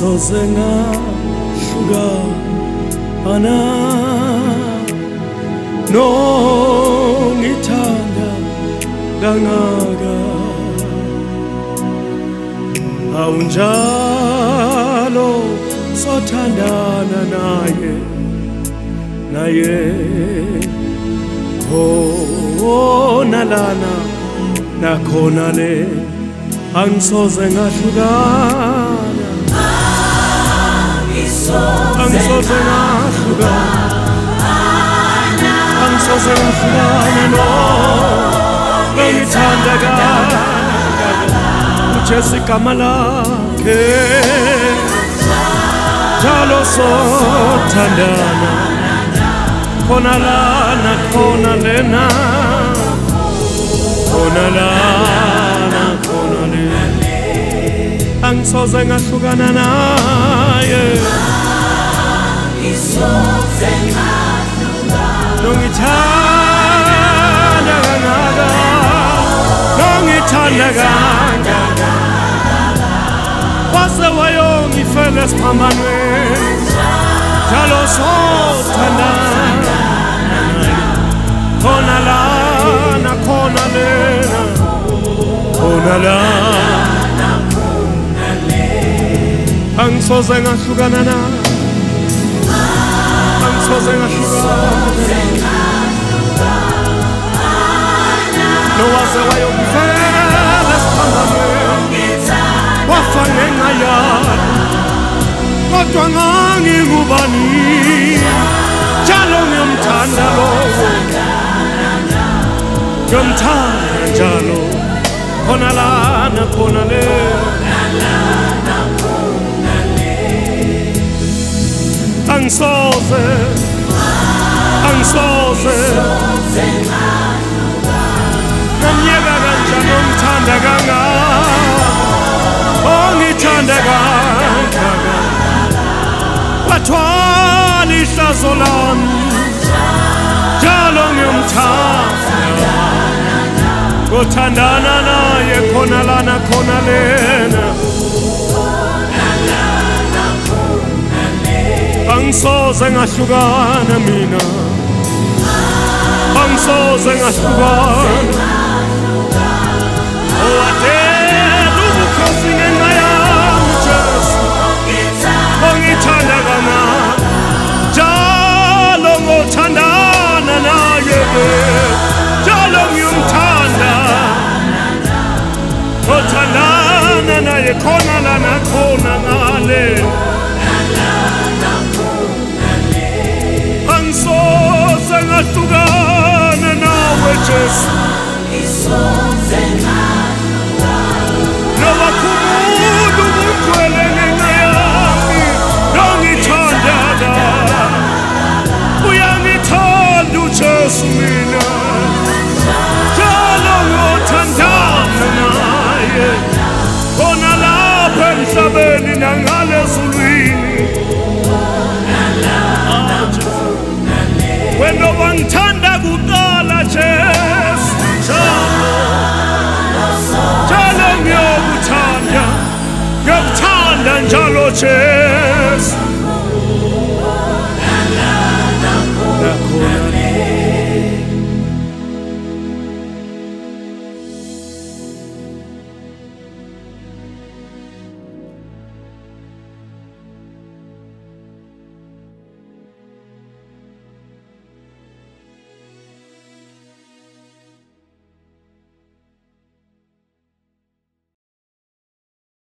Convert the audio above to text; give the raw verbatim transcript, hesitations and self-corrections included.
Angisoze ngahlukana nongithanda kangaka, awunjalo sothandana naye naye khona lana nakhona le, angisoze ngahlukana, angisoze ngahlukana, angisoze ngahlukana no ngithanda kangaka, uJesu igama lakhe njalo sothandana, khona lana khona lena, khona lana khona lena, angisoze ngahlukana naye, nongithanda kangaka, nongithanda kangaka, wase wayongifela esiphambanweni, njalo sothandana, khona lana khona lena, khona lana, angisoze ngahlukana naye, angisoze ngahlukana, nowaze wayongifela esiphambanweni, wafa ngenxa yami, kodwa ngangingubani, njalo ngiyamthanda lo, ngiyamthanda njalo, khona lana khona le, angisoze angisoze ngamyeka kanjani ongithanda kangaka, ongithanda kangaka, wathwala ihlazo lami, njalo ngiyamthanda, ngothandana naye, khona lana khona lena, angisoze ngahlukana mina, angisoze ngahlukana, owatela ubukhosi ngenxa yami uJesu, ongithanda kangaka, njalo ngothandana naye, njalo ngiyamthanda, ngothandana naye, khona lana khona ngale, angisoze ngahlukana nawe Jesu, noba khumudu kugcwele ngenxa yami, nongithanda, uyangithanda uJesu mina, njalo ngothandana naye, khona lapha emhlabeni nangale ezulwini, wena wangithanda kuqala Jesu, njalo ngiyokuthanda, ngiyokuthanda njalo Jesu.